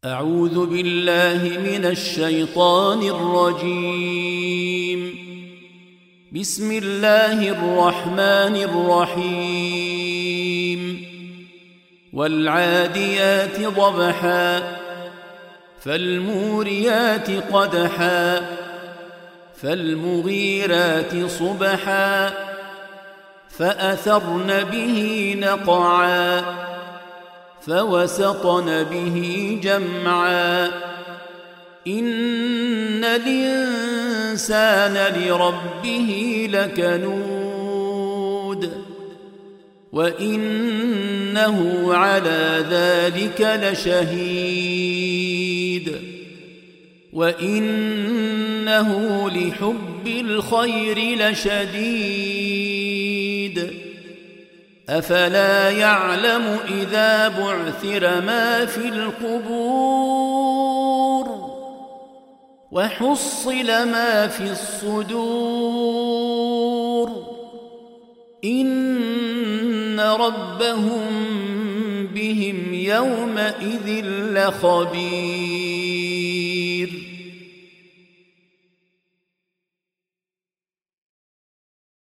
أعوذ بالله من الشيطان الرجيم. بسم الله الرحمن الرحيم. والعاديات ضبحا فالموريات قدحا فالمغيرات صبحا فأثرن به نقعا فوسطن به جمعا إن الإنسان لربه لكنود وإنه على ذلك لشهيد وإنه لحب الخير لشديد أفلا يعلم إذا بعثر ما في القبور وحصل ما في الصدور إن ربهم بهم يومئذ لخبير.